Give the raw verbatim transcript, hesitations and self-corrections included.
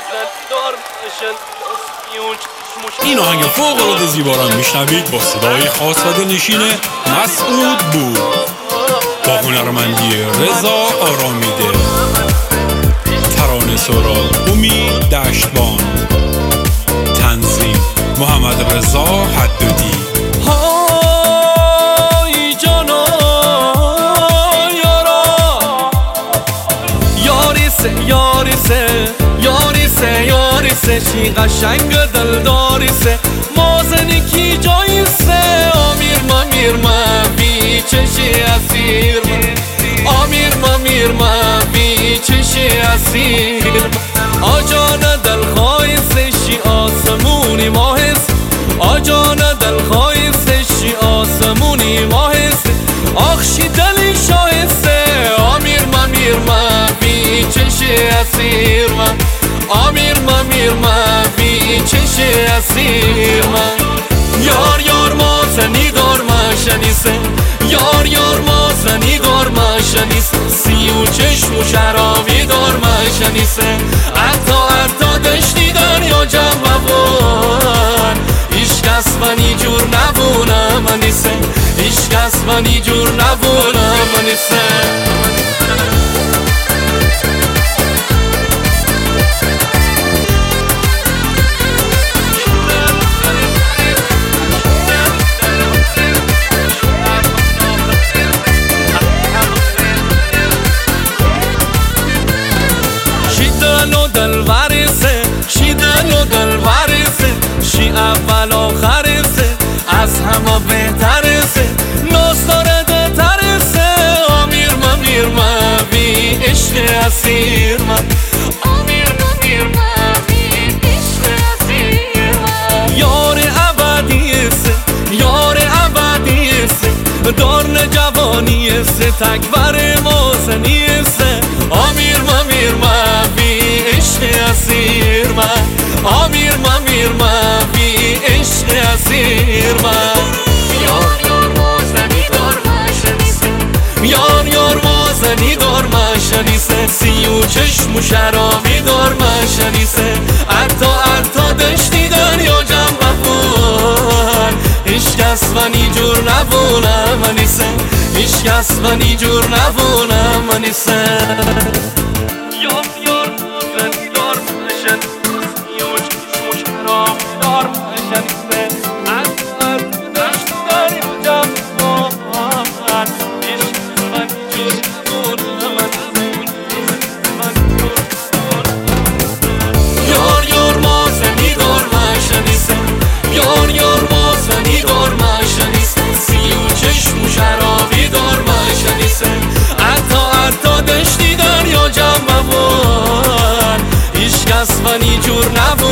این آهنگ فوق العاده زیبا را میشنوید با صدای خاص و دلنشین مسعود بود با هنرمندی رضا آرامیده. ترانه سرا امید دشتبان، تنظیم محمد رضا حدودی. های جانا یارا یاریسه یاریسه یاریسه یاریسه چی قشنگ دلداریسه مازنی کی جاییسه آمیر ما میر ما بی چشی اسیر آمیر ما میر ما بی چشی اسیر آجان دل خواهیسه شی آسمونی ماهست آجان دل خواهیسه شی آسمونی ماهست آخشی دلی شاهسته آمیر ما میر ما بی چشی اسیر من آمیر ما میر ما بی چشی اسیر من یار یار ما زنی دار ما شنیسه یار یار ما زنی دار ما شنیسه سی و چشم و شرابی دار ما شنیسه حتی حتی دشتی دنیا جمع بون ایشکس منی جور نبونه منیسه ایشکس منی جور نبونه منیسه دل وریسه شی دل و دل وریسه شی اول آخریسه از همه بهتریسه ناستاره ده تریسه آمیر ما میر ما بی عشق اسیر من آمیر ما میر ما بی عشق اسیر من یار ابدیسه یار ابدیسه دارن جوانیسه تکبر موزنیسه آمیر ما میر ما بی عشق اسیر من آمیر ما میر ما بی عشق اسیر من یار یار موزنی دار ما شنیسه یار یار موزنی دار ما شنیسه سی و چشم و شرابی دار ما شنیسه حتی حتی دشتی دنیا جمع بون هیچکس منی جور نبونه منیسه هیچکس منی جور نبونه منیسه یار یار موزنی دار ما شنیسه سی و چشم و شرابی دار ما شنیسه حتی حتی دشتی دنیا جمع بون هیچکس منی جور نبونه منیسه یار یار موزنی دار ما شنیسه یار یار موزنی دار ما شنیسه سی و چشم و شرابی دار ما شنیسه حتی حتی دشتی دنیا جمع بون هیچکس منی جور نبود